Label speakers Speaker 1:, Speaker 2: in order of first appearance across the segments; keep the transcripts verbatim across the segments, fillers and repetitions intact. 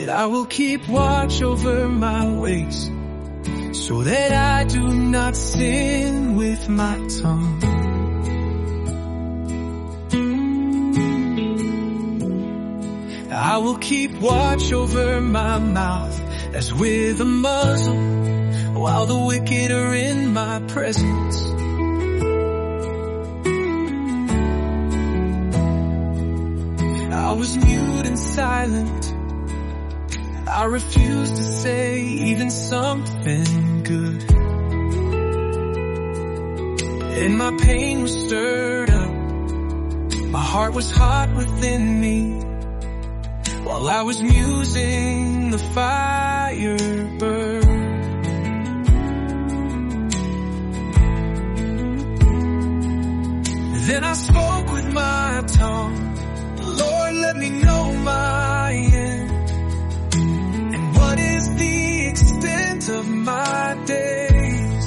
Speaker 1: I will keep watch over my ways, so that I do not sin with my tongue. I will keep watch over my mouth as with a muzzle, while the wicked are in my presence. I was mute and silent. I refused to say even something good. And my pain was stirred up. My heart was hot within me, while I was musing, the fire burned. Then I spoke with my tongue, Lord, let me know my end, and what is the extent of my days.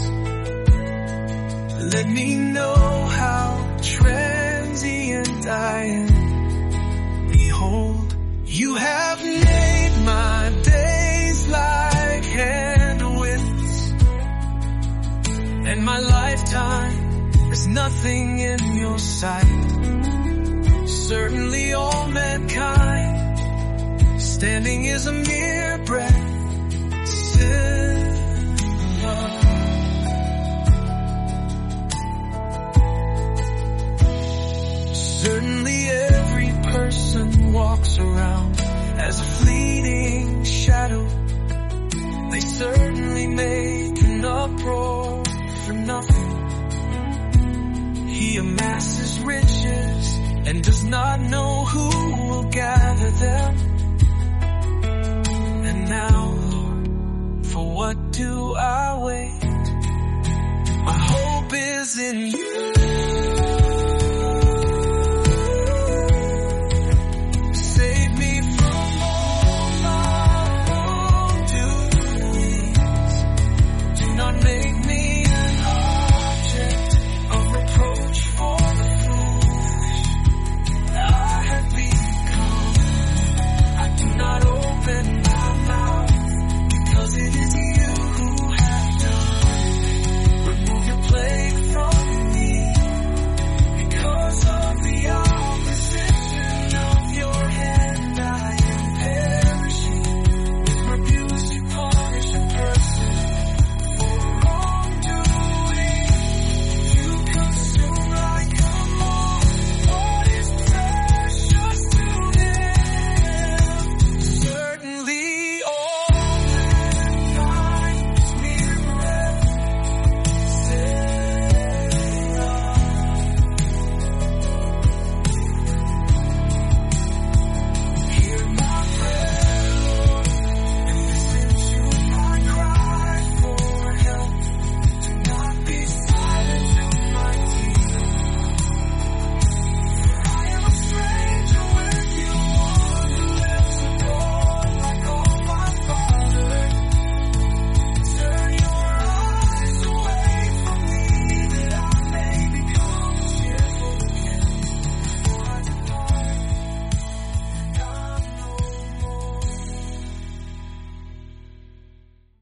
Speaker 1: Let me know how transient I am. Behold, you have made my days like hand widths, and my lifetime is nothing in your sight. Certainly all mankind standing is a mere breath. Certainly every person walks around as a fleeting shadow. They certainly make an uproar for nothing. He amasses riches and does not know who will gather them. And now, Lord, for what do I wait? My hope is in you.